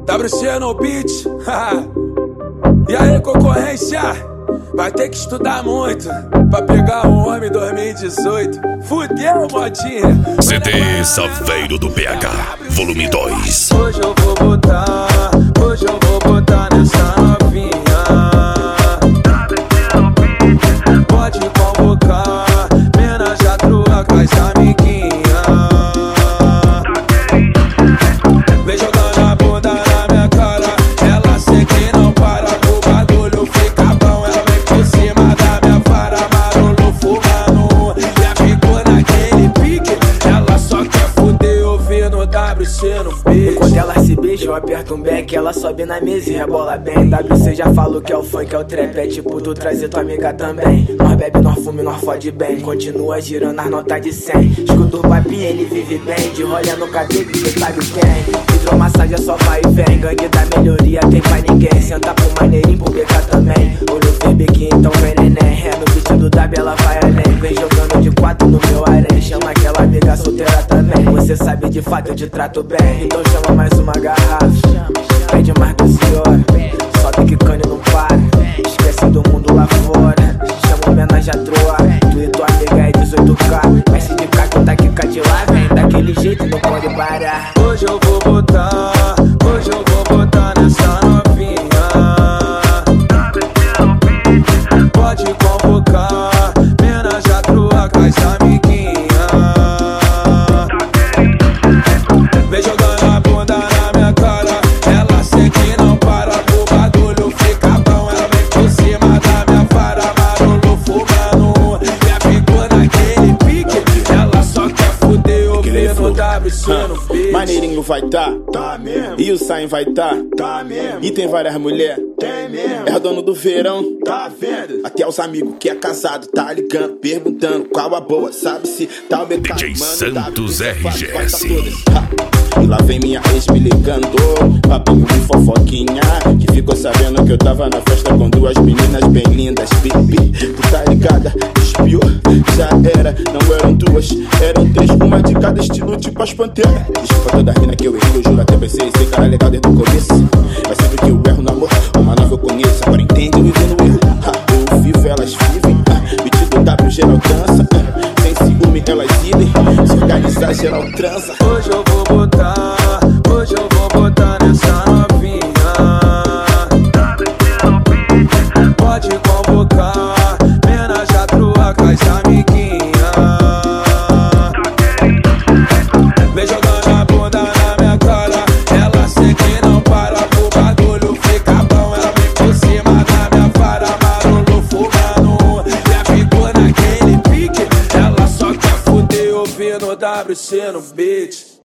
WC no beat. E aí, concorrência? Vai ter que estudar muito pra pegar um homem 2018. Fudeu, modinha. CD Saveiro do PH, volume 2. Hoje eu vou botar nessa novinha. Pode convocar, mina já trua com as amiguinhas. Vem jogando a bunda na minha cara, ela sei que não para, o bagulho fica bom. Ela vem por cima da minha vara, marolo fumando. Já ficou naquele pique, ela só quer fuder ouvindo WC no beat. Quando ela se beija, eu aperto um back, ela sobe na mesa e rebola bem. WC já falou que é o funk, é o trap, é tipo tu trazer tua amiga também. Nós bebe, nós fume, nós fode bem, continua girando as notas de 100. Escuta o papinho, ele vive bem, de rolha no cabelo, cê sabe quem. Hidromassagem é só vai e vem, gangue da melhoria tem pra ninguém. Senta pro maneirinho, pro BK também. Olho verbequinho, então vem neném. É no beat do W, ela vai além. Vem jogando de 4 no meu harém. Chama aquela amiga solteira também. Você sabe de fato, eu te trato bem. Então chama mais uma garrafa, pede mais 12 horas. Sobe que cane não para, esquece do mundo lá fora. Chama homenagem à troa, tu e tua amiga é 18K. Vai se de cá, conta que cá de lá vem. Daquele jeito não pode parar. Hoje eu vou botar nessa novinha. Pode convocar, mina já trua com as amiguinhas. Vem jogando a bunda na minha cara, ela sei que não para, o bagulho fica bom. Ela vem por cima da minha vara, marolo fumando. Já ficou naquele pique, ela só quer fuder ouvindo WC no beat. Maneirinho vai tá mesmo. e o Sain vai tá mesmo. e tem várias mulheres. Tem mesmo. É o dono do verão, Tá vendo? até os amigos que é casado tá ligando, perguntando qual a boa, sabe se tá o BK. DJ Santos RGS. E lá vem minha ex me ligando, papinho de fofoquinha, que ficou sabendo que eu tava na festa com duas meninas bem lindas. Pipi, tu tá ligada? Espiou, já era, não eram duas, eram três, uma de cada estilo, tipo as panteras. Desculpa toda a mina que eu errei, eu juro até pensei, esse cara é legal desde o começo. Mas sempre que eu erro no amor, uma nova eu conheço, agora entende, eu vivo no erro. Eu vivo, elas vivem, metido W geral dança, sem ciúme elas idem, se organizar geral transa. Hoje eu vou botar nessa novinha. Pode convocar, mina já trua com as amiguinhas. Vem jogando a bunda na minha cara, ela sei que não para, o bagulho fica bom. Ela vem por cima da minha vara, marolo fumando. Já ficou naquele pique, ela só quer fuder ouvindo WC no beat.